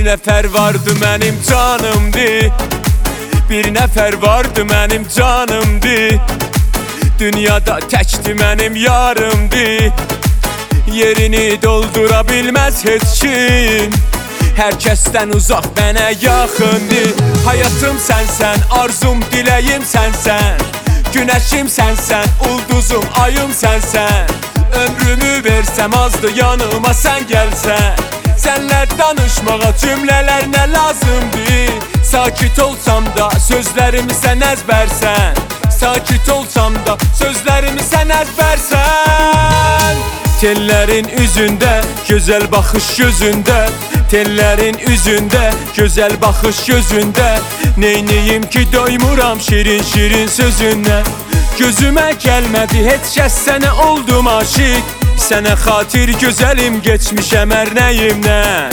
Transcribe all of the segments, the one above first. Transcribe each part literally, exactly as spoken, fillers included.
nefer vardı mənim canımdı, bir nefer vardı mənim canımdı. Dünyada təkdi mənim yarımdı, yerini doldura bilməz heç kim. Hər kəsdən uzaq mənə yaxındı. Hayatım sənsən, arzum diləyim sənsən, günəşim sənsən, ulduzum ayım sənsən. Ömrümü versəm azdı yanıma sən gəlsən. Sənlə danışmağa cümlələr nə lazımdır? Sakit olsam da sözlərimi sən əzbərsən, sakit olsam da sözlərimi sən əzbərsən. Tellərin üzündə, gözəl baxış gözündə, tellərin üzündə, gözəl baxış gözündə. Neyniyim ki doymuram şirin şirin sözündən. Gözümə gəlmədi heç kəs, sənə oldum aşiq. Sənə xatir gözəlim geçmişəm hər nəyimdən.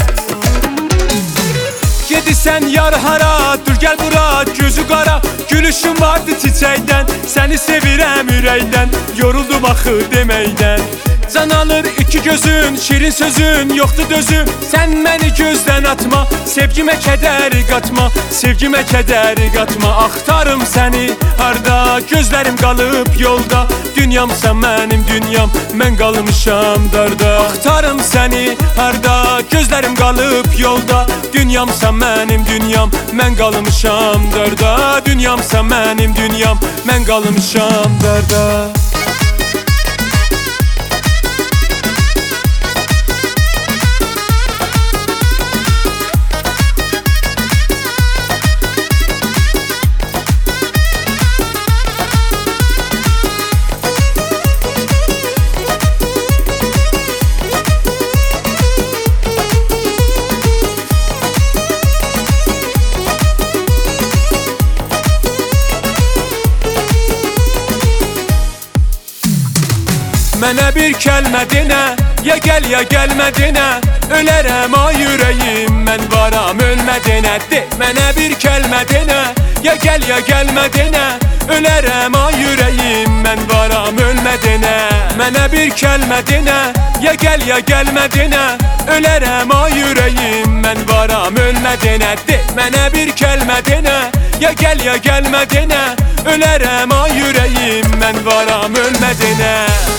Gedirsən yar hara, dur gəl bura, gözü qara. Gülüşün vardı çiçəkdən, səni sevirəm ürəkdən. Yoruldum axı deməkdən. Can alır iki gözün, şirin sözün, yoxdur dözüm. Sən məni gözdən atma, sevgimə kədəri qatma, sevgimə kədəri qatma. Axtarım səni harda, gözlərim qalıb yolda. Dünyamsan mənim dünyam, mən qalmışam darda. Axtarım səni harda, gözlərim qalıb yolda. Dünyamsan mənim dünyam, mən qalmışam darda. Dünyamsan mənim dünyam, mən qalmışam darda. Mənə bir kəlmə denə, ya gəl ya gəlmə denə. Ölərəm ay ürəyim, mən varam ölmə denə. De, mənə bir kəlmə denə, ya gəl ya gəlmə denə. Ölərəm ay ürəyim, mən varam ölmə denə. Mənə bir kəlmə denə, ya gəl ya gəlmə denə. Ölərəm ay ürəyim, mən varam ölmə denə. De, mənə bir kəlmə denə, ya gəl ya gəlmə denə. Ölərəm ay ürəyim, mən varam ölmə denə.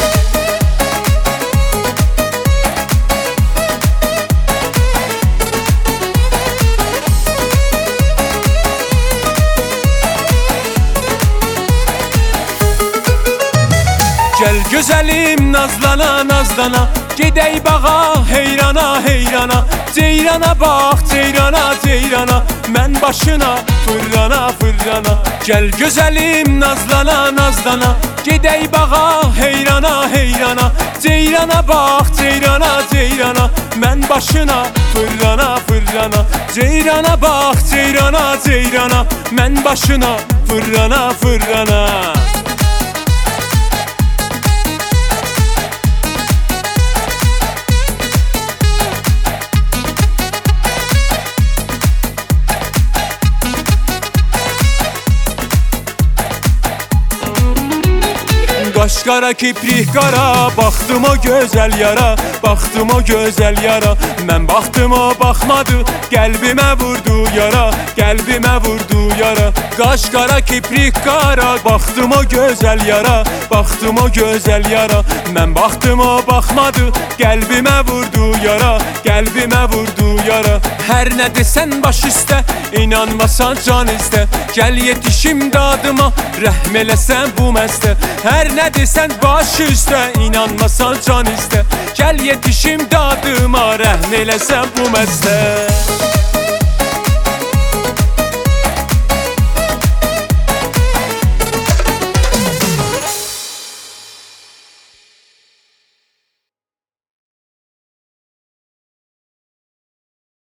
Gəl gözəlim nazlana nazlana, gedək bağa heyrana heyrana. Ceyrana bax ceyrana ceyrana, mən başına fırlana fırlana. Gəl gözəlim nazlana nazlana, gedək bağa heyrana heyrana. Ceyrana bax ceyrana ceyrana, mən başına fırlana fırlana. Ceyrana bax ceyrana ceyrana, mən başına fırlana fırlana. Qaş qara kiprik qara, baxdım o gözəl yara, baxdım o gözəl yara. Mən baxdım o baxmadı, qəlbimə vurdu yara, qəlbimə vurdu yara. Qaş qara kiprik qara, baxdım o gözəl yara, baxdım o gözəl yara. Mən baxdım o baxmadı, qəlbimə vurdu yara, qəlbimə vurdu yara. Hər nə desən baş üstə, inanmasan can istə. Gəl yetişim dadıma, rəhm eləsən bu məstə. Hər nə desən baş üstə, inanmasan can istə. Gəl yetişim dadıma, rəhm eləsən bu məstə.